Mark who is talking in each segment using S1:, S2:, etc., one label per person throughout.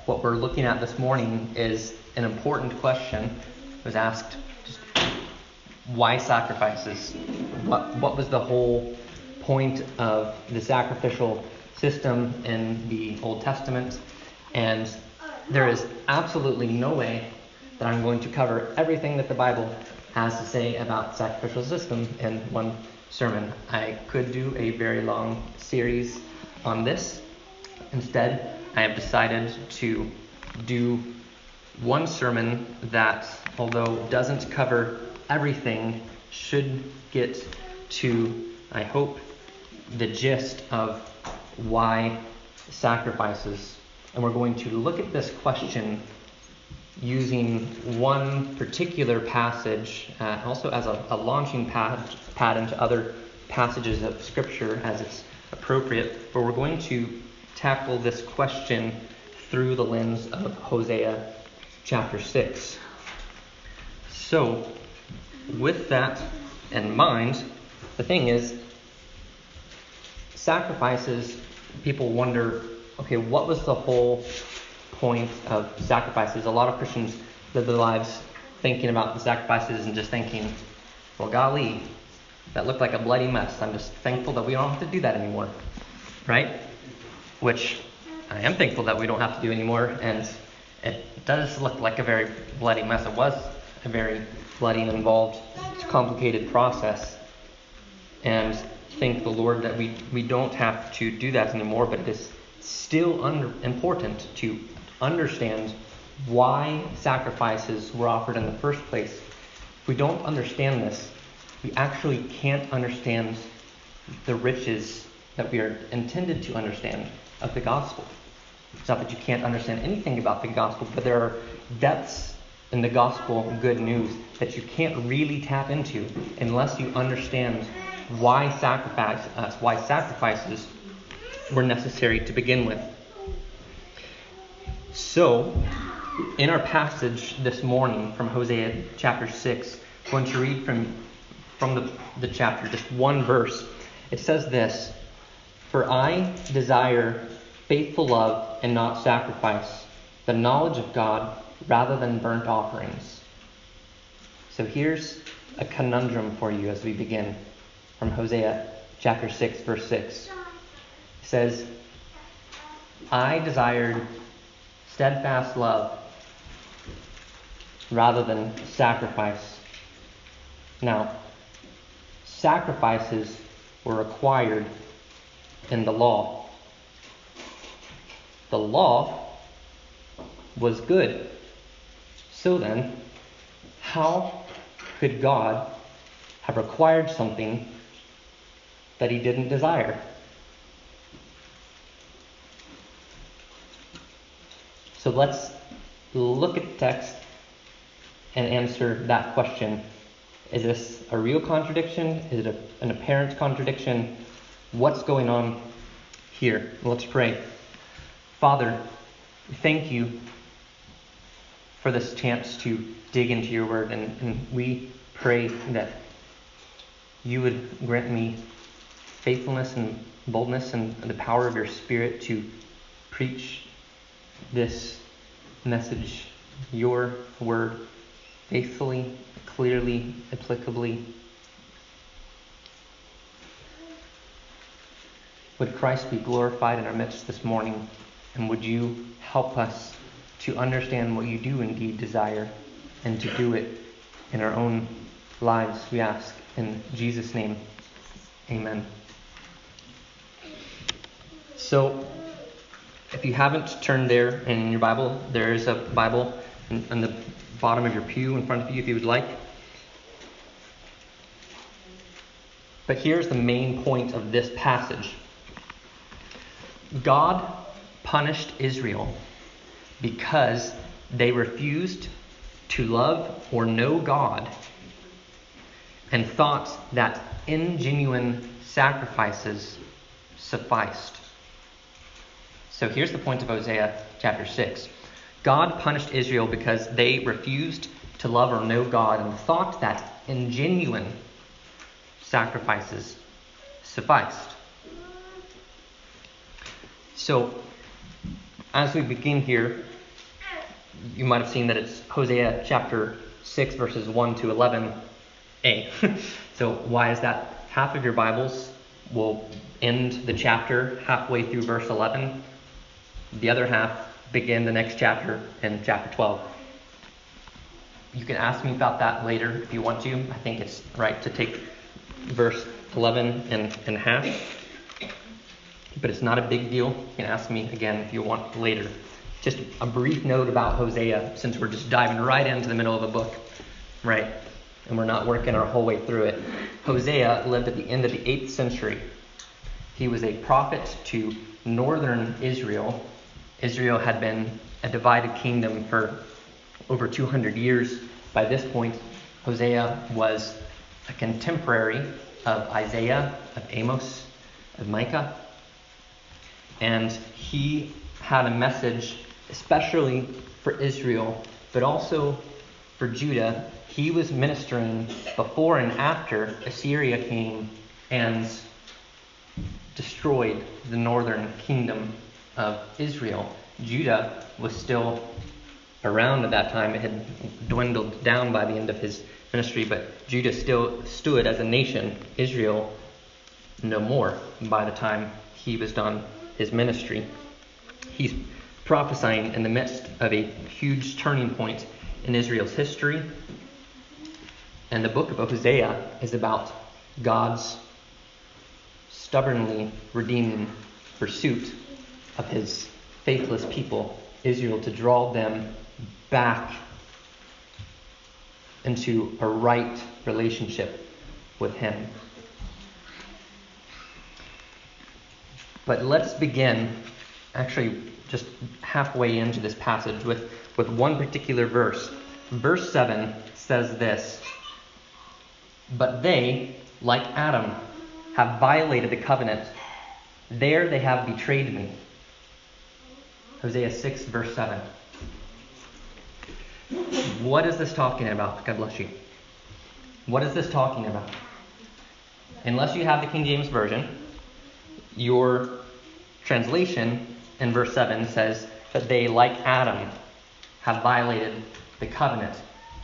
S1: what we're looking at this morning is an important question. It was asked, just, why sacrifices? What was the whole point of the sacrificial system in the Old Testament? And there is absolutely no way that I'm going to cover everything that the Bible has to say about sacrificial system in one sermon. I could do a very long series on this. Instead, I have decided to do one sermon that, although doesn't cover everything, should get to, I hope, the gist of why sacrifices. And we're going to look at this question using one particular passage, also as a launching pad into other passages of Scripture as it's appropriate. But we're going to tackle this question through the lens of Hosea chapter 6. So, with that in mind, the thing is, sacrifices, people wonder, okay, what was the whole point of sacrifices? A lot of Christians live their lives thinking about the sacrifices and just thinking, well, golly, that looked like a bloody mess. I'm just thankful that we don't have to do that anymore, right? Which I am thankful that we don't have to do anymore, and it does look like a very bloody mess. It was a very bloody and involved, complicated process, and thank the Lord that we don't have to do that anymore, but it is still important to understand why sacrifices were offered in the first place. If we don't understand this, we actually can't understand the riches that we are intended to understand of the gospel. It's not that you can't understand anything about the gospel, but there are depths in the gospel good news that you can't really tap into unless you understand why sacrifices were necessary to begin with. So, in our passage this morning from Hosea chapter 6, I'm going to read from the chapter, just one verse. It says this: "For I desire faithful love and not sacrifice, the knowledge of God rather than burnt offerings." So here's a conundrum for you as we begin from Hosea chapter 6, verse 6. It says, "I desired steadfast love rather than sacrifice." Now, sacrifices were required in the law. The law was good. So then, how could God have required something that he didn't desire? So let's look at the text and answer that question. Is this a real contradiction? Is it an apparent contradiction? What's going on here? Let's pray. Father, thank you for this chance to dig into your word, and we pray that you would grant me faithfulness and boldness and the power of your Spirit to preach this message, your word, faithfully, clearly, applicably. Would Christ be glorified in our midst this morning, and would you help us to understand what you do indeed desire and to do it in our own lives, we ask in Jesus' name. Amen. So, if you haven't turned there in your Bible, there is a Bible on the bottom of your pew in front of you if you would like. But here's the main point of this passage. God punished Israel because they refused to love or know God and thought that ingenuine sacrifices sufficed. So here's the point of Hosea chapter 6. God punished Israel because they refused to love or know God and thought that ingenuine sacrifices sufficed. So, as we begin here, you might have seen that it's Hosea chapter 6, verses 1 to 11a. So why is that? Half of your Bibles will end the chapter halfway through verse 11. The other half begin the next chapter in chapter 12. You can ask me about that later if you want to. I think it's right to take verse 11 in half. But it's not a big deal. You can ask me again if you want later. Just a brief note about Hosea, since we're just diving right into the middle of a book, right? And we're not working our whole way through it. Hosea lived at the end of the 8th century. He was a prophet to northern Israel. Israel had been a divided kingdom for over 200 years. By this point, Hosea was a contemporary of Isaiah, of Amos, of Micah. And he had a message, especially for Israel, but also for Judah. He was ministering before and after Assyria came and destroyed the northern kingdom of Israel. Judah was still around at that time. It had dwindled down by the end of his ministry, but Judah still stood as a nation. Israel no more by the time he was done his ministry. He's prophesying in the midst of a huge turning point in Israel's history. And the book of Hosea is about God's stubbornly redeeming pursuit of his faithless people, Israel, to draw them back into a right relationship with him. But let's begin actually just halfway into this passage with one particular verse. Verse 7 says this: "But they, like Adam, have violated the covenant. There they have betrayed me." Hosea 6, verse 7. What is this talking about? God bless you. What is this talking about? Unless you have the King James Version, your translation in verse 7 says that they, like Adam, have violated the covenant.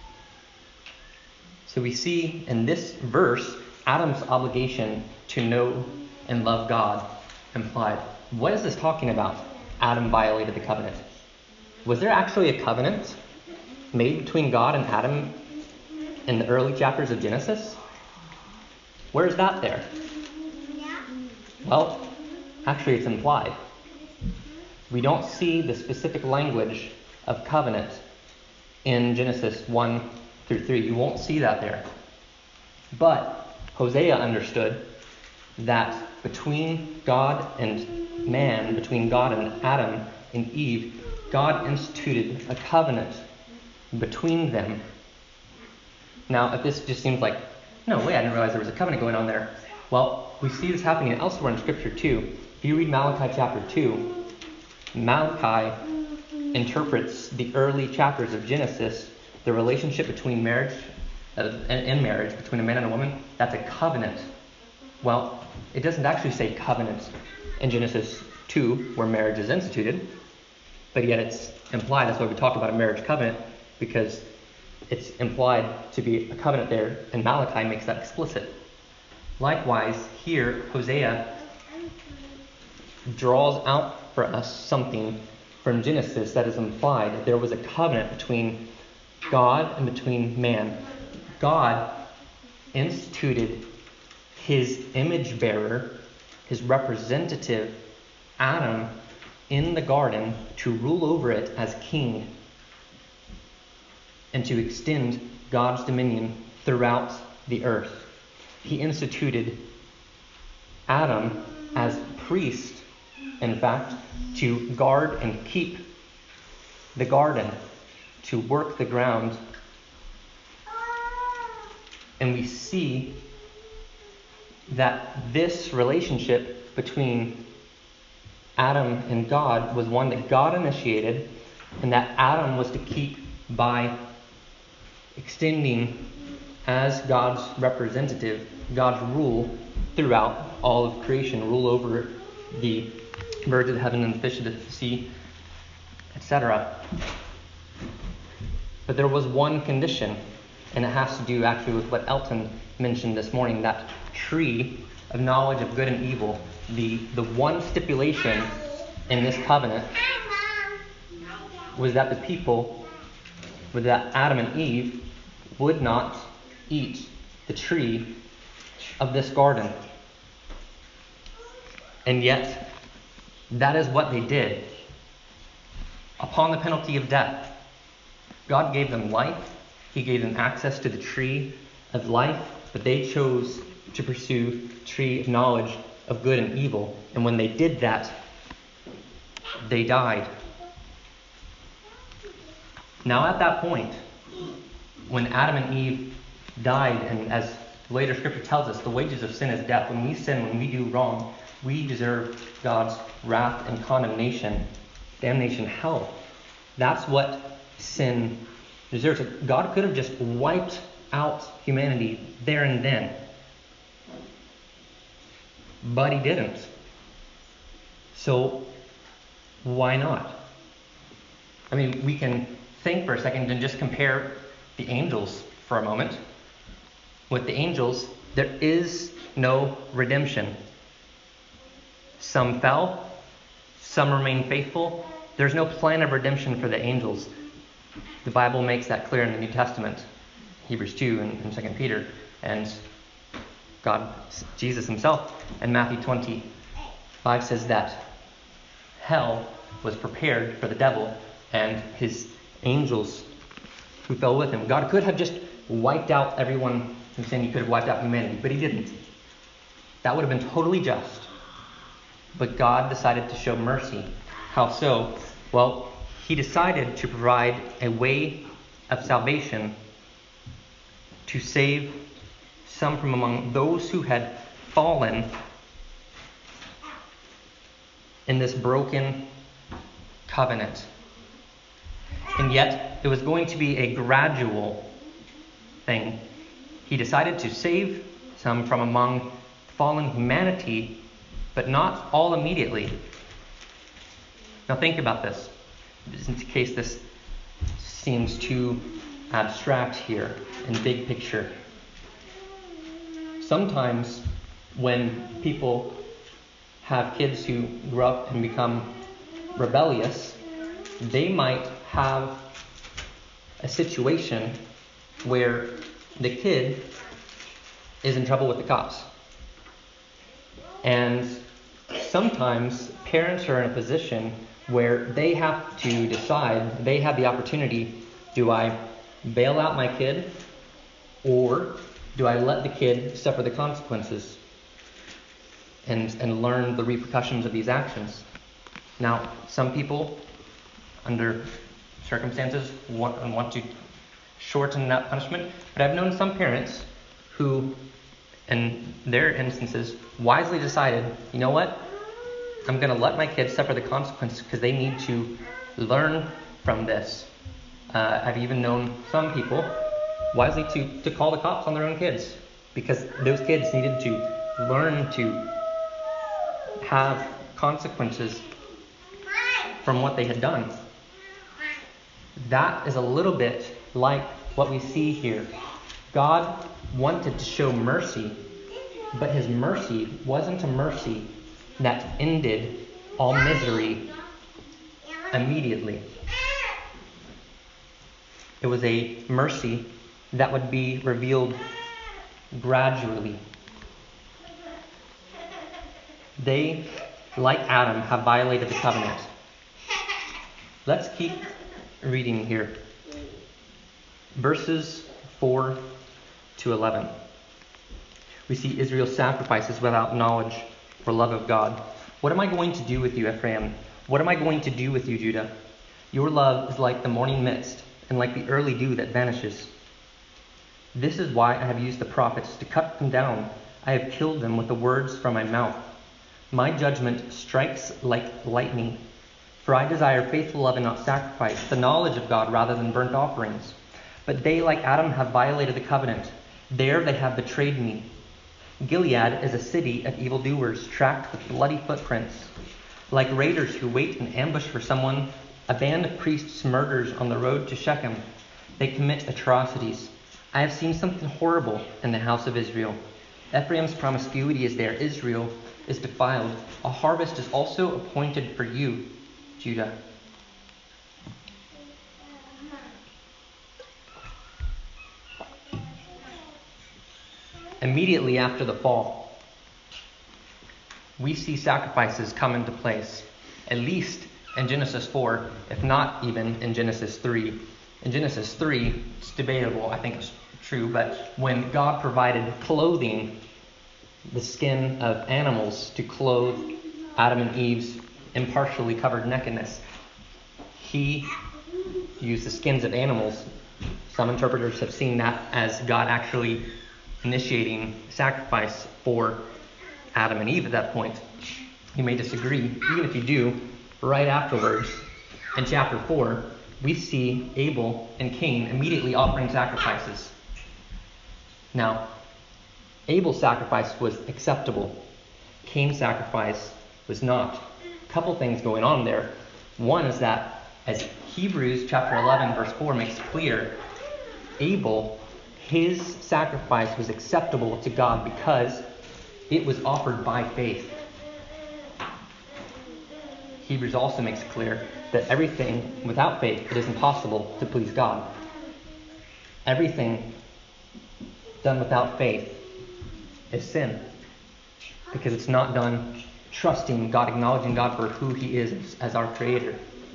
S1: So we see in this verse Adam's obligation to know and love God implied. What is this talking about? Adam violated the covenant. Was there actually a covenant made between God and Adam in the early chapters of Genesis? Where is that there? Well, actually it's implied. We don't see the specific language of covenant in Genesis 1 through 3. You won't see that there. But Hosea understood that between God and man, between God and Adam and Eve, God instituted a covenant between them. Now, if this just seems like, no way, I didn't realize there was a covenant going on there. Well, we see this happening elsewhere in Scripture too. If you read Malachi chapter 2, Malachi interprets the early chapters of Genesis, the relationship between marriage, in marriage, between a man and a woman. That's a covenant. Well, it doesn't actually say covenant in Genesis 2, where marriage is instituted, but yet it's implied. That's why we talk about a marriage covenant, because it's implied to be a covenant there, and Malachi makes that explicit. Likewise, here, Hosea draws out for us something from Genesis that is implied, that there was a covenant between God and between man. God instituted his image bearer, his representative, Adam, in the garden to rule over it as king and to extend God's dominion throughout the earth. He instituted Adam as priest, in fact, to guard and keep the garden, to work the ground. And we see that this relationship between Adam and God was one that God initiated, and that Adam was to keep by extending as God's representative, God's rule throughout all of creation, rule over the birds of the heaven and the fish of the sea, etc. But there was one condition, and it has to do actually with what Elton mentioned this morning, that tree of knowledge of good and evil. The one stipulation in this covenant was that the people, was that Adam and Eve would not eat the tree of this garden. And yet, that is what they did. Upon the penalty of death, God gave them life. He gave them access to the tree of life, but they chose to pursue the tree of knowledge of good and evil. And when they did that, they died. Now at that point, when Adam and Eve died, and as later scripture tells us, the wages of sin is death. When we sin, when we do wrong, we deserve God's wrath and condemnation, damnation, hell. That's what sin deserves. God could have just wiped out humanity there and then, but He didn't. So why not? I mean, we can think for a second and just compare the angels for a moment. With the angels, there is no redemption. Some fell, some remain faithful. There's no plan of redemption for the angels. The Bible makes that clear in the New Testament, Hebrews 2 and 2 Peter, and Jesus Himself in Matthew 25 says that hell was prepared for the devil and his angels who fell with him. God could have just wiped out everyone from sin. He could have wiped out humanity, but He didn't. That would have been totally just. But God decided to show mercy. How so? Well, He decided to provide a way of salvation to save some from among those who had fallen in this broken covenant. And yet, it was going to be a gradual thing. He decided to save some from among fallen humanity, but not all immediately. Now think about this, just in case this seems too abstract here in big picture. Sometimes when people have kids who grow up and become rebellious, they might have a situation where the kid is in trouble with the cops. And sometimes parents are in a position where they have to decide, they have the opportunity, do I bail out my kid or do I let the kid suffer the consequences and learn the repercussions of these actions? Now, some people, under circumstances, want to shorten that punishment, but I've known some parents who, in their instances, wisely decided, you know what, I'm going to let my kids suffer the consequences because they need to learn from this. I've even known some people wisely to call the cops on their own kids because those kids needed to learn to have consequences from what they had done. That is a little bit like what we see here. God wanted to show mercy, but His mercy wasn't a mercy that ended all misery immediately. It was a mercy that would be revealed gradually. They, like Adam, have violated the covenant. Let's keep reading here. Verses 4 to 11. We see Israel's sacrifices without knowledge or love of God. What am I going to do with you, Ephraim? What am I going to do with you, Judah? Your love is like the morning mist and like the early dew that vanishes. This is why I have used the prophets to cut them down. I have killed them with the words from my mouth. My judgment strikes like lightning. For I desire faithful love and not sacrifice, the knowledge of God rather than burnt offerings. But they, like Adam, have violated the covenant. There they have betrayed me. Gilead is a city of evildoers, tracked with bloody footprints. Like raiders who wait in ambush for someone, a band of priests murders on the road to Shechem. They commit atrocities. I have seen something horrible in the house of Israel. Ephraim's promiscuity is there. Israel is defiled. A harvest is also appointed for you, Judah. Immediately after the fall, we see sacrifices come into place, at least in Genesis 4, if not even in Genesis 3. In Genesis 3, it's debatable, I think it's true, but when God provided clothing, the skin of animals, to clothe Adam and Eve's impartially covered nakedness, he used the skins of animals. Some interpreters have seen that as God actually initiating sacrifice for Adam and Eve at that point. You may disagree. Even if you do, right afterwards, in chapter 4, we see Abel and Cain immediately offering sacrifices. Now, Abel's sacrifice was acceptable. Cain's sacrifice was not. A couple things going on there. One is that, as Hebrews chapter 11, verse 4 makes clear, Abel, his sacrifice was acceptable to God because it was offered by faith. Hebrews also makes it clear that everything without faith, it is impossible to please God. Everything done without faith is sin, because it's not done trusting God, acknowledging God for who He is as our Creator.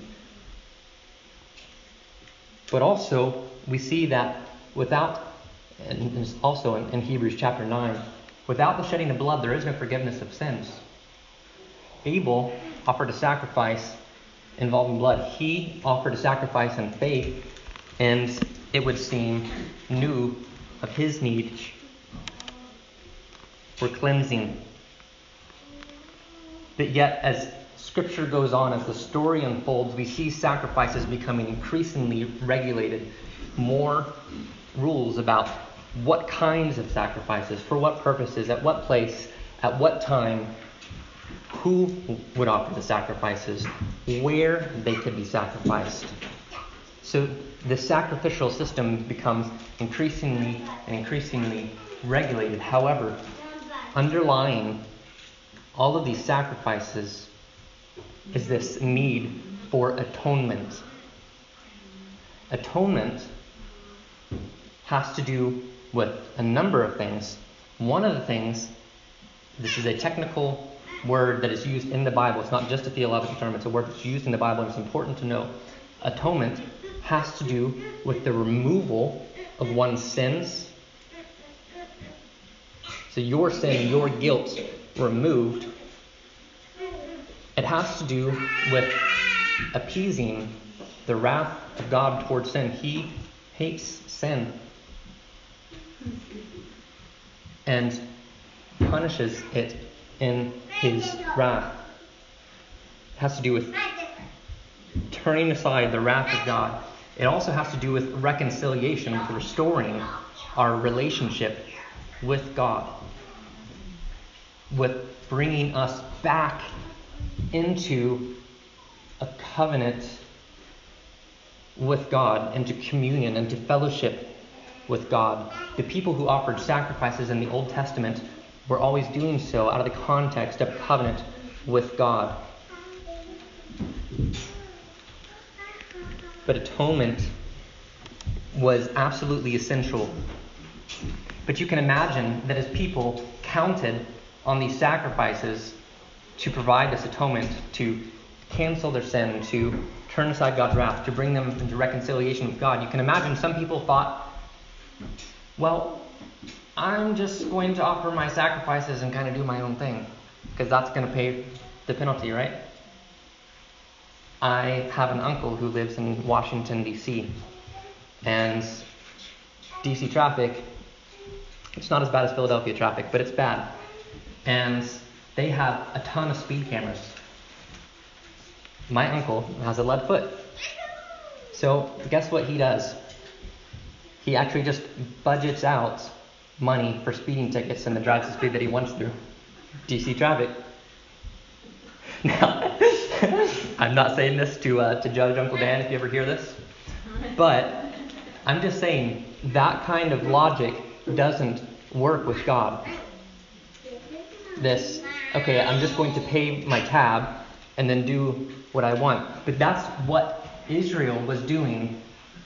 S1: But also, we see that without, and also in Hebrews chapter 9, without the shedding of blood, there is no forgiveness of sins. Abel offered a sacrifice involving blood. He offered a sacrifice in faith, and it would seem knew of his need for cleansing. But yet, as Scripture goes on, as the story unfolds, we see sacrifices becoming increasingly regulated. More rules about what kinds of sacrifices, for what purposes, at what place, at what time, who would offer the sacrifices, where they could be sacrificed. So the sacrificial system becomes increasingly and increasingly regulated. However, underlying all of these sacrifices is this need for atonement. Atonement has to do with a number of things. One of the things, this is a technical word that is used in the Bible. It's not just a theological term. It's a word that's used in the Bible, and it's important to know. Atonement has to do with the removal of one's sins. So your sin, your guilt removed. It has to do with appeasing the wrath of God towards sin. He hates sin and punishes it in His wrath. It has to do with turning aside the wrath of God. It also has to do with reconciliation, with restoring our relationship with God, with bringing us back into a covenant with God, into communion, into fellowship with God. The people who offered sacrifices in the Old Testament were always doing so out of the context of covenant with God. But atonement was absolutely essential. But you can imagine that as people counted on these sacrifices to provide this atonement, to cancel their sin, to turn aside God's wrath, to bring them into reconciliation with God, you can imagine some people thought, well, I'm just going to offer my sacrifices and kind of do my own thing, because that's going to pay the penalty, right? I have an uncle who lives in Washington, D.C., and D.C. traffic, it's not as bad as Philadelphia traffic, but it's bad. And they have a ton of speed cameras. My uncle has a lead foot. So guess what he does? He actually just budgets out money for speeding tickets and then drives the speed that he wants through DC traffic. Now, I'm not saying this to judge Uncle Dan if you ever hear this, but I'm just saying that kind of logic doesn't work with God. Okay, I'm just going to pay my tab and then do what I want. But that's what Israel was doing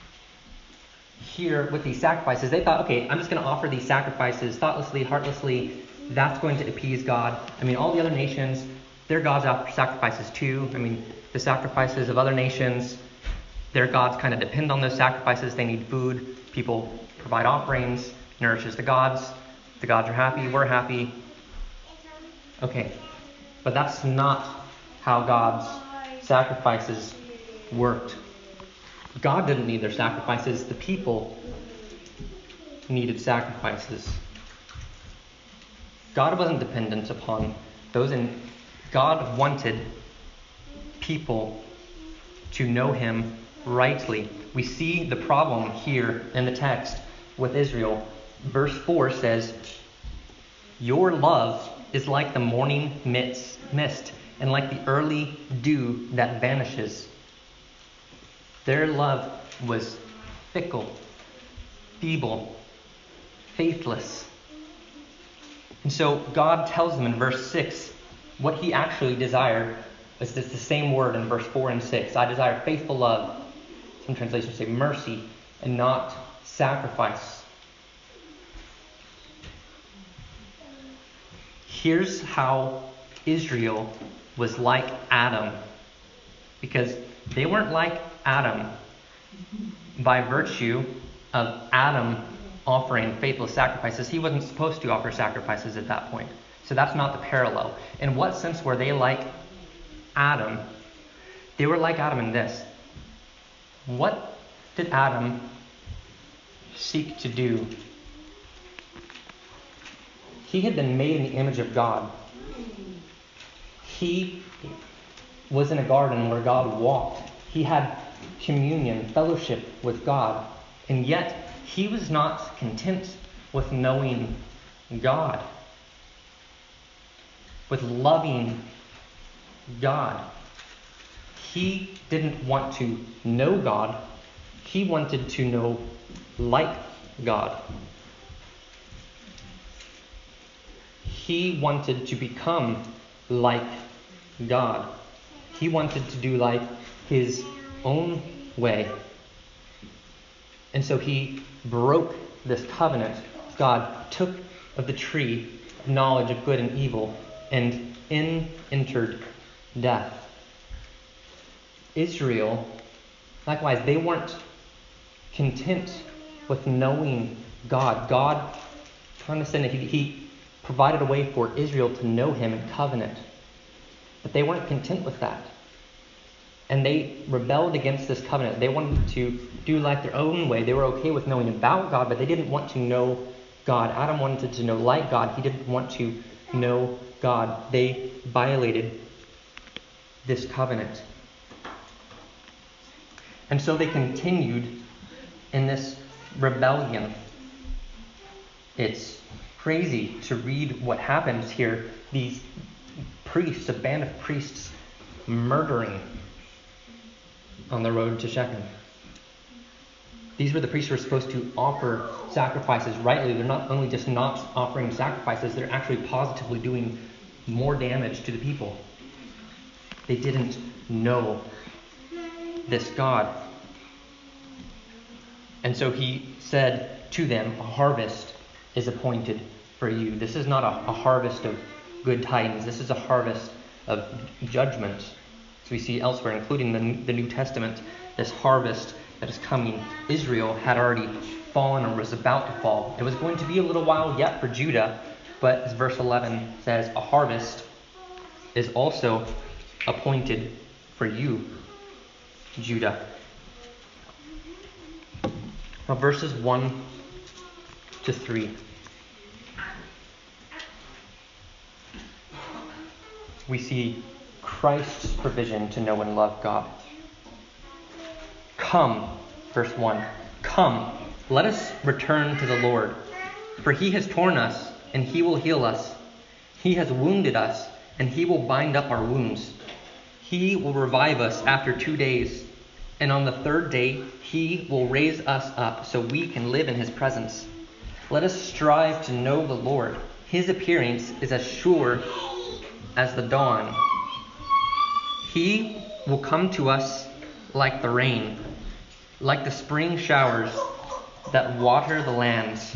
S1: here with these sacrifices. They thought, okay, I'm just going to offer these sacrifices thoughtlessly, heartlessly. That's going to appease God. I mean, all the other nations, their gods offer sacrifices too. I mean, the sacrifices of other nations, their gods kind of depend on those sacrifices. They need food. People provide offerings, nourishes the gods. The gods are happy. We're happy. Okay, but that's not how God's sacrifices worked. God didn't need their sacrifices. The people needed sacrifices. God wasn't dependent upon those, and God wanted people to know him rightly. We see the problem here in the text with Israel. Verse 4 says, "Your love is like the morning mist, and like the early dew that vanishes." Their love was fickle, feeble, faithless. And so God tells them in verse 6 what he actually desired. It's the same word in verse 4 and 6. "I desire faithful love." Some translations say mercy, and not sacrifice. Here's how Israel was like Adam. Because they weren't like Adam by virtue of Adam offering faithless sacrifices. He wasn't supposed to offer sacrifices at that point. So that's not the parallel. In what sense were they like Adam? They were like Adam in this. What did Adam seek to do? He had been made in the image of God. He was in a garden where God walked. He had communion, fellowship with God. And yet, he was not content with knowing God, with loving God. He didn't want to know God. He wanted to know like God. He wanted to become like God. He wanted to do like his own way. And so he broke this covenant. God took of the tree of knowledge of good and evil, and in entered death. Israel, likewise, they weren't content with knowing God. God condescended. He provided a way for Israel to know him in covenant. But they weren't content with that. And they rebelled against this covenant. They wanted to do like their own way. They were okay with knowing about God, but they didn't want to know God. Adam wanted to know like God. He didn't want to know God. They violated this covenant. And so they continued in this rebellion. It's crazy to read what happens here. These priests, a band of priests, murdering on the road to Shechem. These were the priests who were supposed to offer sacrifices rightly. They're not only just not offering sacrifices, they're actually positively doing more damage to the people. They didn't know this God. And so he said to them, "A harvest is appointed for you." This is not a harvest of good tidings. This is a harvest of judgment. So we see elsewhere, including the New Testament, this harvest that is coming. Israel had already fallen or was about to fall. It was going to be a little while yet for Judah, but as verse 11 says, a harvest is also appointed for you, Judah. Now verses 1 to 3. We see Christ's provision to know and love God. Come, verse 1. Come, let us return to the Lord. For he has torn us, and he will heal us. He has wounded us, and he will bind up our wounds. He will revive us after 2 days. and on the third day he will raise us up so we can live in his presence. Let us strive to know the Lord. His appearance is as sure as the dawn. He will come to us like the rain, like the spring showers that water the lands.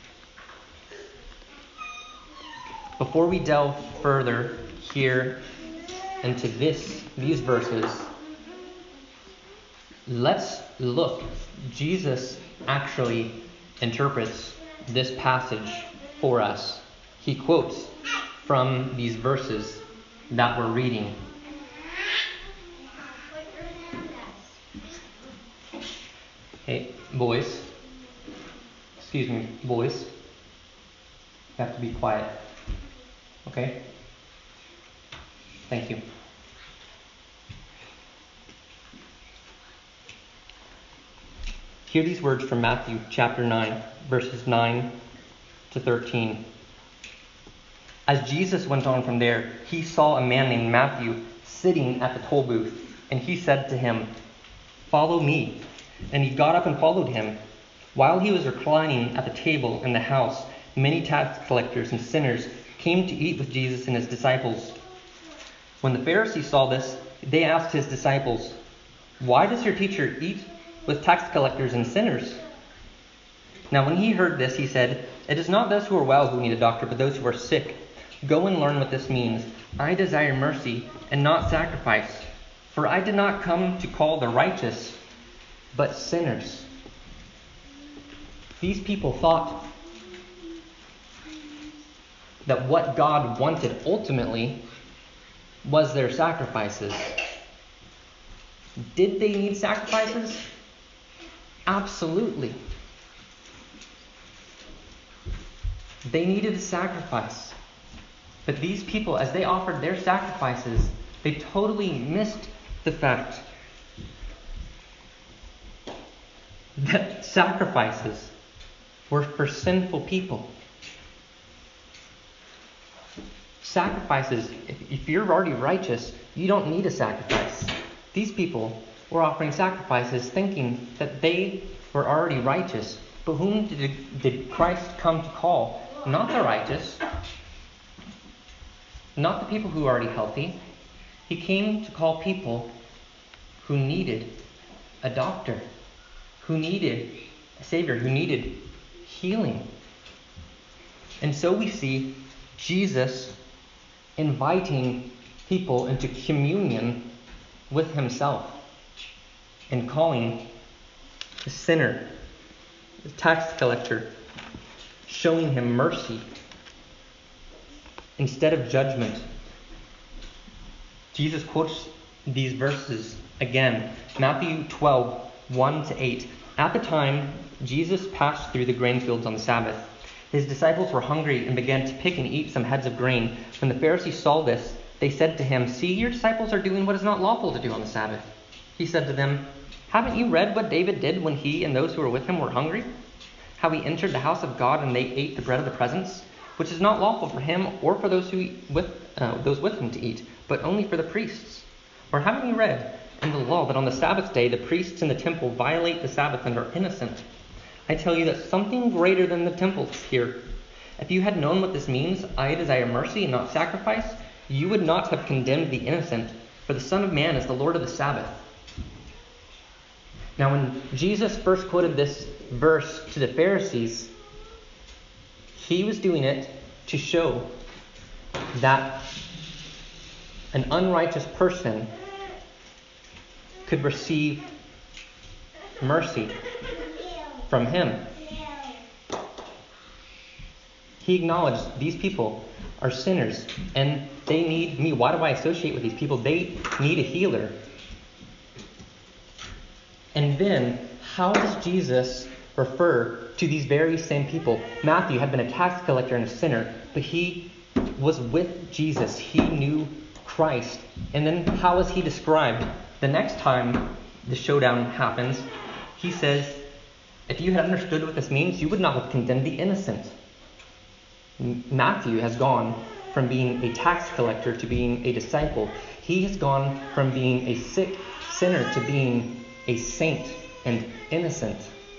S1: Before we delve further here into these verses, let's look. Jesus actually interprets this passage for us. He quotes from these verses that we're reading. Hey, boys. Excuse me, boys. You have to be quiet. Okay? Thank you. Hear these words from Matthew chapter 9, verses 9 to 13. As Jesus went on from there, he saw a man named Matthew sitting at the toll booth, and he said to him, "Follow me." And he got up and followed him. While he was reclining at the table in the house, many tax collectors and sinners came to eat with Jesus and his disciples. When the Pharisees saw this, they asked his disciples, "Why does your teacher eat with tax collectors and sinners?" Now when he heard this, he said, "It is not those who are well who need a doctor, but those who are sick. Go and learn what this means. I desire mercy and not sacrifice, for I did not come to call the righteous, but sinners." These people thought that what God wanted ultimately was their sacrifices. Did they need sacrifices? Absolutely. They needed a sacrifice. But these people, as they offered their sacrifices, they totally missed the fact that sacrifices were for sinful people. Sacrifices, if you're already righteous, you don't need a sacrifice. These people were offering sacrifices thinking that they were already righteous. But whom did Christ come to call? Not the righteous, not the people who are already healthy. He came to call people who needed a doctor, who needed a Savior, who needed healing. And so we see Jesus inviting people into communion with himself and calling the sinner, the tax collector, showing him mercy instead of judgment. Jesus quotes these verses again. Matthew 12, 1 to 8. At the time, Jesus passed through the grain fields on the Sabbath. His disciples were hungry and began to pick and eat some heads of grain. When the Pharisees saw this, they said to him, "See, your disciples are doing what is not lawful to do on the Sabbath." He said to them, "Haven't you read what David did when he and those who were with him were hungry? How he entered the house of God and they ate the bread of the presence, which is not lawful for him or for those with him to eat, but only for the priests. Or haven't you read in the law that on the Sabbath day the priests in the temple violate the Sabbath and are innocent? I tell you that something greater than the temple is here. If you had known what this means, I desire mercy and not sacrifice, you would not have condemned the innocent, for the Son of Man is the Lord of the Sabbath." Now when Jesus first quoted this verse to the Pharisees, he was doing it to show that an unrighteous person could receive mercy from him. He acknowledged these people are sinners and they need me. Why do I associate with these people? They need a healer. And then, how does Jesus refer to these very same people? Matthew had been a tax collector and a sinner, but he was with Jesus. He knew Christ. And then how is he described? The next time the showdown happens, he says, "If you had understood what this means, you would not have condemned the innocent." Matthew has gone from being a tax collector to being a disciple. He has gone from being a sick sinner to being a saint and innocent.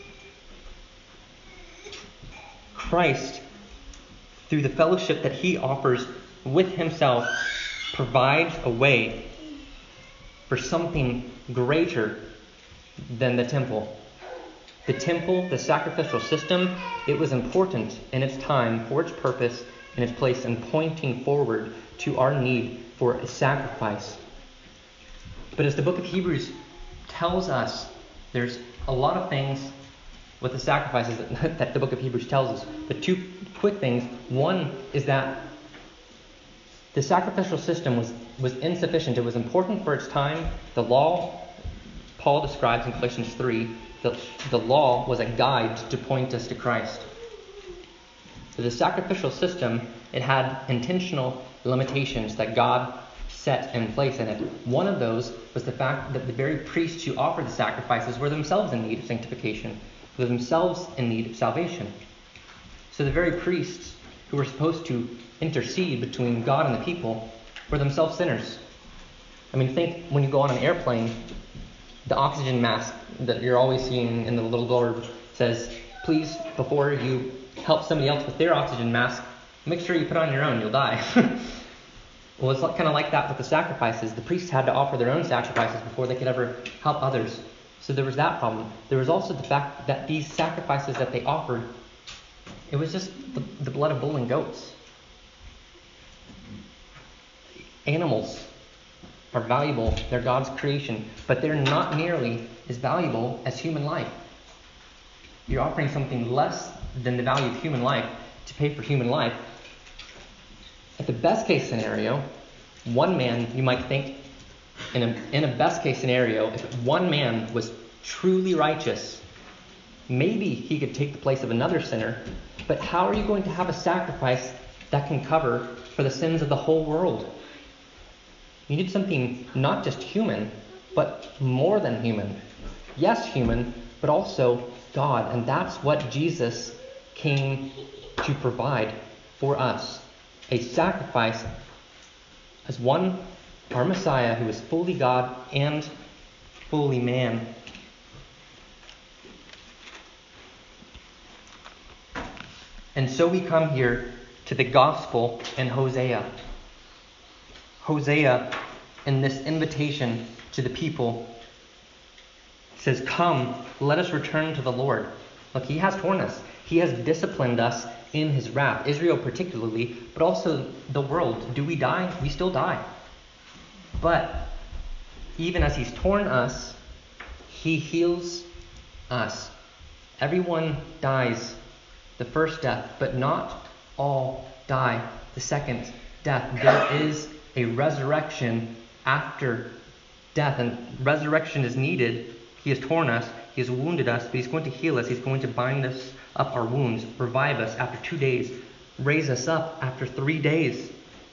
S1: Christ, through the fellowship that he offers with himself, provides a way for something greater than the temple. The temple, the sacrificial system, it was important in its time, for its purpose, and its place, in pointing forward to our need for a sacrifice. But as the book of Hebrews tells us, there's a lot of things with the sacrifices that the book of Hebrews tells us. The two quick things. One is that the sacrificial system was insufficient. It was important for its time. The law, Paul describes in Galatians 3, the law was a guide to point us to Christ. So the sacrificial system, it had intentional limitations that God set in place in it. One of those was the fact that the very priests who offered the sacrifices were themselves in need of sanctification, were themselves in need of salvation. So the very priests who were supposed to intercede between God and the people were themselves sinners. I mean, think when you go on an airplane, the oxygen mask that you're always seeing in the little blurb says, please, before you help somebody else with their oxygen mask, make sure you put on your own, you'll die. Well, it's kind of like that with the sacrifices. The priests had to offer their own sacrifices before they could ever help others. So there was that problem. There was also the fact that these sacrifices that they offered, it was just the blood of bull and goats. Animals are valuable. They're God's creation. But they're not nearly as valuable as human life. You're offering something less than the value of human life to pay for human life. At the best case scenario, one man, you might think, in a best case scenario, if one man was truly righteous, maybe he could take the place of another sinner. But how are you going to have a sacrifice that can cover for the sins of the whole world? You need something not just human, but more than human. Yes, human, but also God. And that's what Jesus came to provide for us. A sacrifice as one, our Messiah, who is fully God and fully man. And so we come here to the gospel in Hosea. Hosea, in this invitation to the people, says, come, let us return to the Lord. Look, he has torn us. He has disciplined us in his wrath. Israel particularly, but also the world. Do we die? We still die. But even as he's torn us, he heals us. Everyone dies the first death, but not all die the second death. There is a resurrection after death, and resurrection is needed. He has torn us, he has wounded us, but he's going to heal us. He's going to bind us up our wounds, revive us after 2 days, raise us up after 3 days.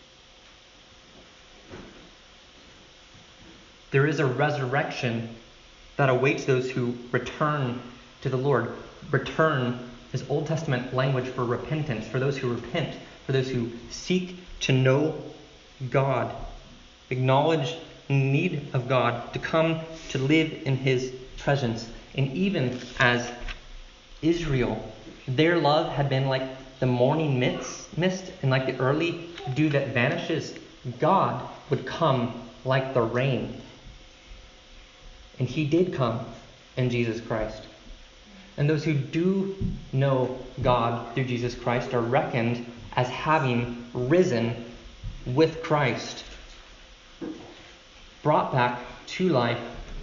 S1: There is a resurrection that awaits those who return to the Lord. Return is Old Testament language for repentance, for those who repent, for those who seek to know God, acknowledge need of God, to come to live in his presence. And even as Israel, their love had been like the morning mist and like the early dew that vanishes, God would come like the rain. And he did come in Jesus Christ. And those who do know God through Jesus Christ are reckoned as having risen with Christ, brought back to life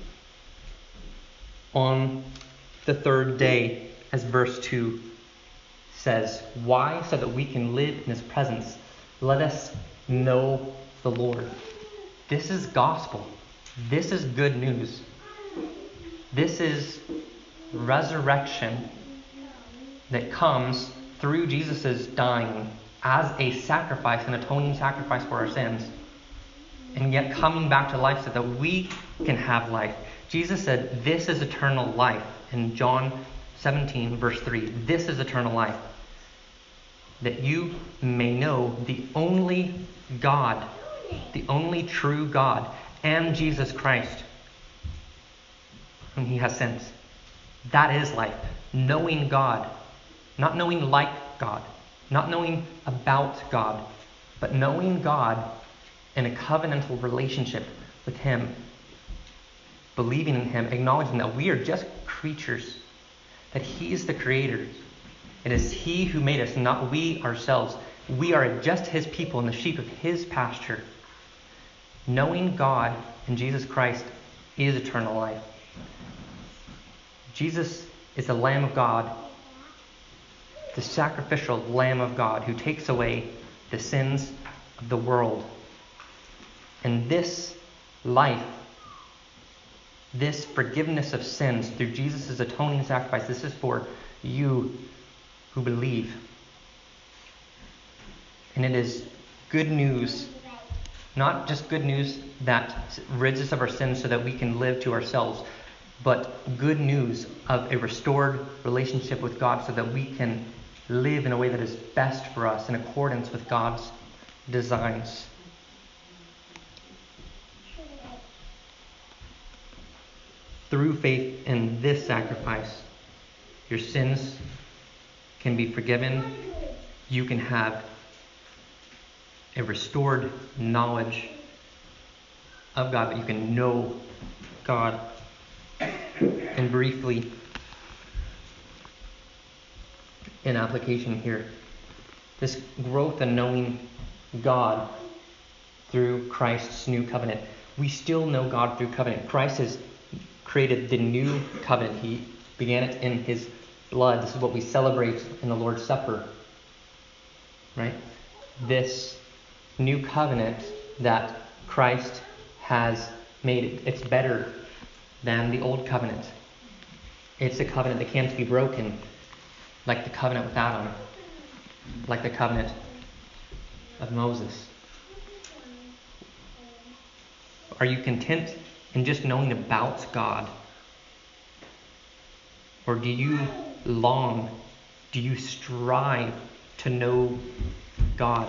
S1: on the third day, as verse 2 says. Why? So that we can live in his presence. Let us know the Lord. This is gospel. This is good news. This is resurrection that comes through Jesus' dying as a sacrifice, an atoning sacrifice for our sins, and yet coming back to life so that we can have life. Jesus said, this is eternal life in John 17, verse 3. This is eternal life, that you may know the only God, the only true God, and Jesus Christ, whom he has sent. That is life. Knowing God. Not knowing like God. Not knowing about God. But knowing God in a covenantal relationship with him. Believing in him. Acknowledging that we are just creatures. That he is the creator. It is he who made us, not we ourselves. We are just his people and the sheep of his pasture. Knowing God and Jesus Christ is eternal life. Jesus is the Lamb of God, the sacrificial Lamb of God who takes away the sins of the world. And this life, this forgiveness of sins through Jesus' atoning sacrifice, this is for you who believe. And it is good news, not just good news that rids us of our sins so that we can live to ourselves, but good news of a restored relationship with God so that we can live in a way that is best for us in accordance with God's designs. Through faith in this sacrifice, your sins can be forgiven. You can have a restored knowledge of God, that you can know God. And briefly, in application here, this growth in knowing God through Christ's new covenant. We still know God through covenant. Christ has created the new covenant. He began it in his blood. This is what we celebrate in the Lord's Supper. Right? This new covenant that Christ has made, it's better than the old covenant. It's a covenant that can't be broken, like the covenant with Adam, like the covenant of Moses. Are you content in just knowing about God? Or do you long, do you strive to know God?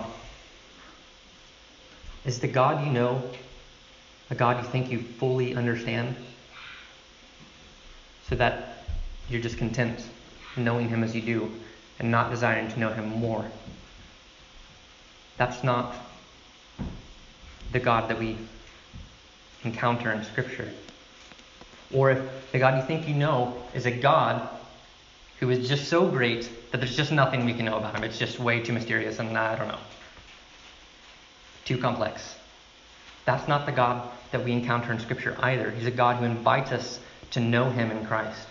S1: Is the God you know a God you think you fully understand? So that you're just content knowing him as you do and not desiring to know him more. That's not the God that we encounter in Scripture. Or if the God you think you know is a God who is just so great that there's just nothing we can know about him. It's just way too mysterious and I don't know. Too complex. That's not the God that we encounter in Scripture either. He's a God who invites us to know him in Christ.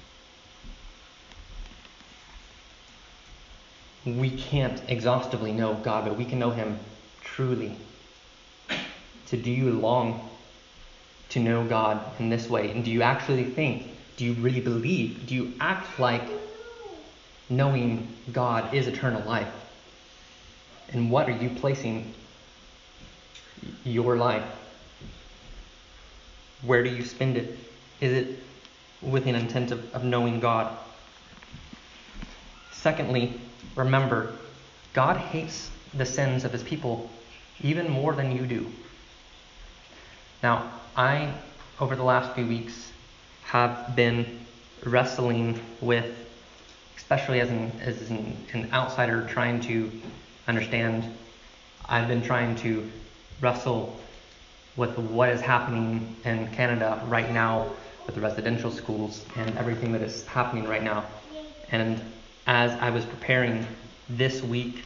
S1: We can't exhaustively know God, but we can know him truly. So do you long to know God in this way? And do you actually think, do you really believe, do you act like knowing God is eternal life? And what are you placing your life? Where do you spend it? Is it with an intent of knowing God? Secondly, remember, God hates the sins of his people even more than you do. Now, I, over the last few weeks, have been wrestling with, especially as an outsider trying to understand, I've been trying to wrestle with what is happening in Canada right now with the residential schools and everything that is happening right now. And as I was preparing this week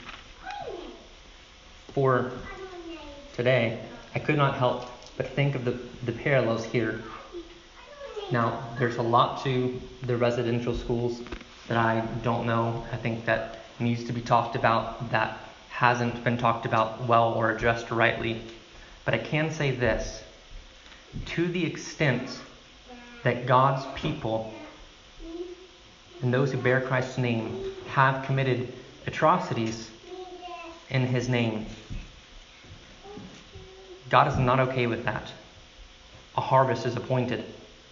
S1: for today, I could not help but think of the parallels here. Now, there's a lot to the residential schools that I don't know. I think that needs to be talked about, that hasn't been talked about well or addressed rightly. But I can say this: to the extent that God's people and those who bear Christ's name have committed atrocities in his name, God is not okay with that. A harvest is appointed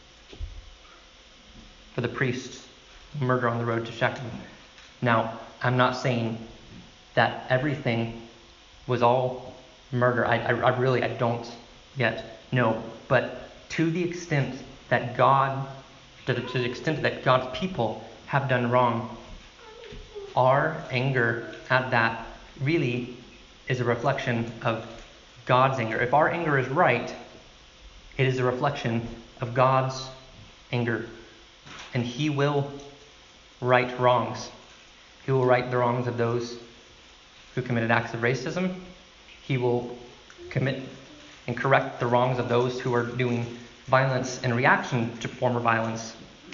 S1: for the priests who murder on the road to Shechem. Now, I'm not saying that everything was all murder. I don't yet know. But to the extent that God to the extent that God's people have done wrong, our anger at that really is a reflection of God's anger. If our anger is right, it is a reflection of God's anger. And He will right wrongs. He will right the wrongs of those who committed acts of racism. He will commit and correct the wrongs of those who are doing violence in reaction to former violence.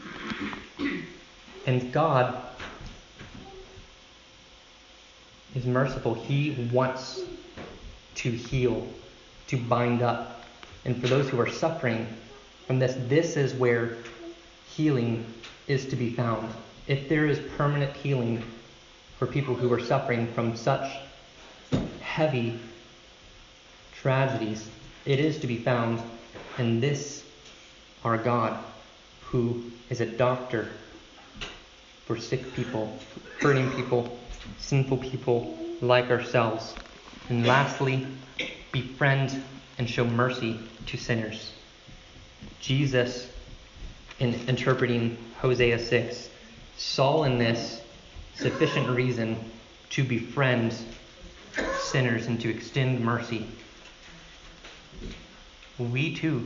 S1: And God is merciful. He wants to heal, to bind up. And for those who are suffering from this is where healing is to be found. If there is permanent healing for people who are suffering from such heavy tragedies, it is to be found in this, our God, who is a doctor for sick people, hurting people, sinful people like ourselves. And lastly, befriend and show mercy to sinners. Jesus, in interpreting Hosea 6, saw in this sufficient reason to befriend sinners and to extend mercy. We too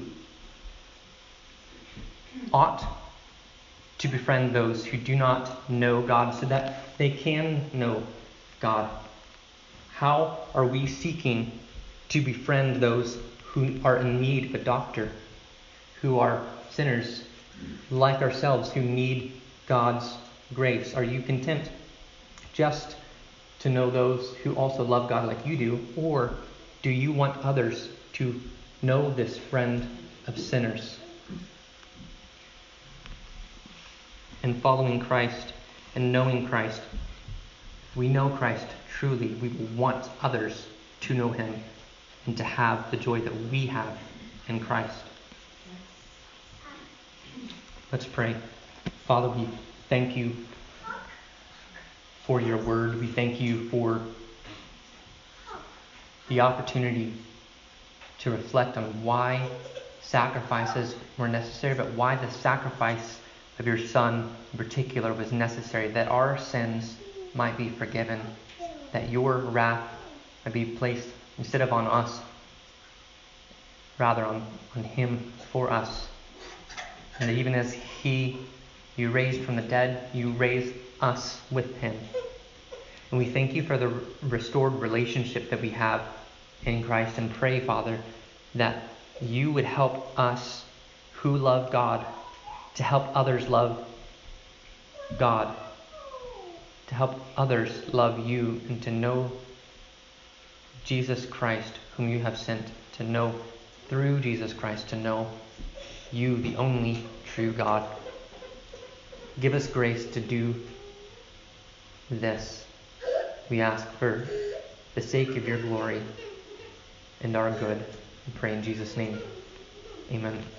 S1: ought to befriend those who do not know God so that they can know God. How are we seeking to befriend those who are in need of a doctor, who are sinners like ourselves, who need God's grace? Are you content just to know those who also love God like you do, or do you want others to know this friend of sinners? In following Christ and knowing Christ, we know Christ truly. We want others to know Him and to have the joy that we have in Christ. Let's pray. Father, we thank you for your word. We thank you for the opportunity to reflect on why sacrifices were necessary, but why the sacrifice of your Son in particular was necessary, that our sins might be forgiven, that your wrath might be placed instead of on us, rather on Him for us. And that even as you raised from the dead, you raised us with Him. And we thank you for the restored relationship that we have in Christ, and pray, Father, that you would help us who love God to help others love God, to help others love you, and to know Jesus Christ, whom you have sent, to know through Jesus Christ, to know you, the only true God. Give us grace to do this. We ask for the sake of your glory and our good. We pray in Jesus' name. Amen.